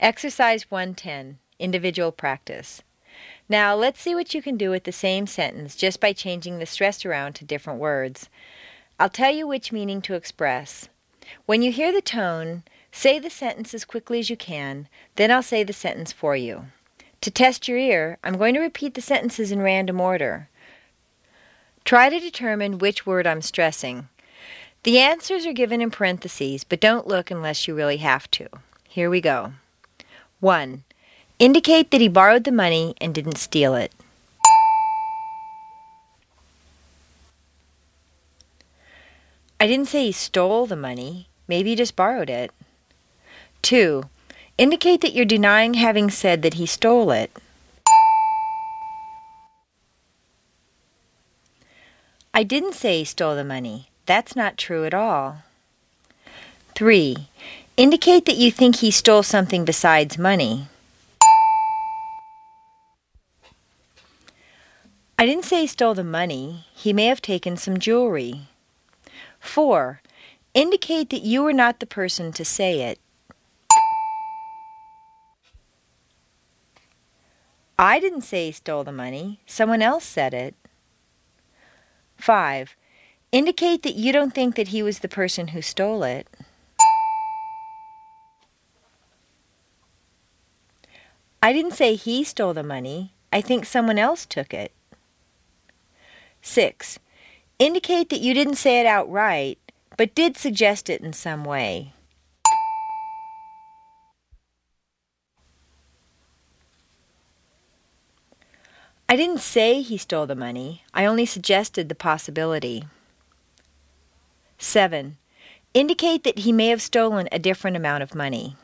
Exercise 110, Individual Practice. Now let's see what you can do with the same sentence just by changing the stress around to different words. I'll tell you which meaning to express. When you hear the tone, say the sentence as quickly as you can, then I'll say the sentence for you. To test your ear, I'm going to repeat the sentences in random order. Try to determine which word I'm stressing. The answers are given in parentheses, but don't look unless you really have to. Here we go. 1. Indicate that he borrowed the money and didn't steal it. I didn't say he stole the money. Maybe he just borrowed it. 2. Indicate that you're denying having said that he stole it. I didn't say he stole the money. That's not true at all. 3. Indicate that you think he stole something besides money. I didn't say he stole the money. He may have taken some jewelry. 4. Indicate that you were not the person to say it. I didn't say he stole the money. Someone else said it. 5. Indicate that you don't think that he was the person who stole it. I didn't say he stole the money. I think someone else took it. 6. Indicate that you didn't say it outright, but did suggest it in some way. I didn't say he stole the money. I only suggested the possibility. 7. Indicate that he may have stolen a different amount of money.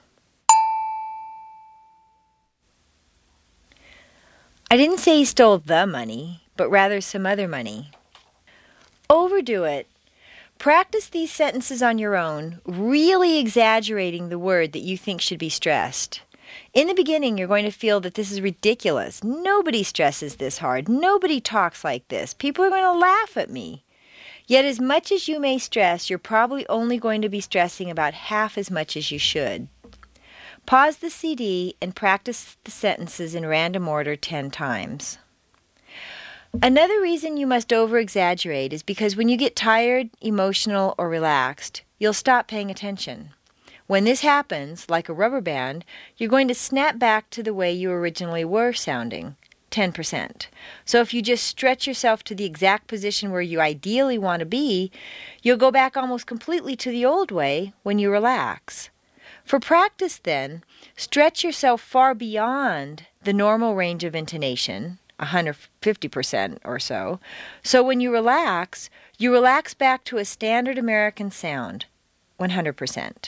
I didn't say he stole the money, but rather some other money. Overdo it. Practice these sentences on your own, really exaggerating the word that you think should be stressed. In the beginning, you're going to feel that this is ridiculous. Nobody stresses this hard. Nobody talks like this. People are going to laugh at me. Yet as much as you may stress, you're probably only going to be stressing about half as much as you should. Pause the CD and practice the sentences in random order 10 times. Another reason you must over-exaggerate is because when you get tired, emotional, or relaxed, you'll stop paying attention. When this happens, like a rubber band, you're going to snap back to the way you originally were sounding, 10%. So if you just stretch yourself to the exact position where you ideally want to be, you'll go back almost completely to the old way when you relax. For practice, then, stretch yourself far beyond the normal range of intonation, 150% or so. So when you relax back to a standard American sound, 100%.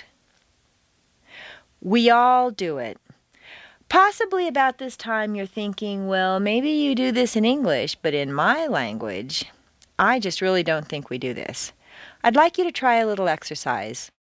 We all do it. Possibly about this time you're thinking, well, maybe you do this in English, but in my language, I just really don't think we do this. I'd like you to try a little exercise.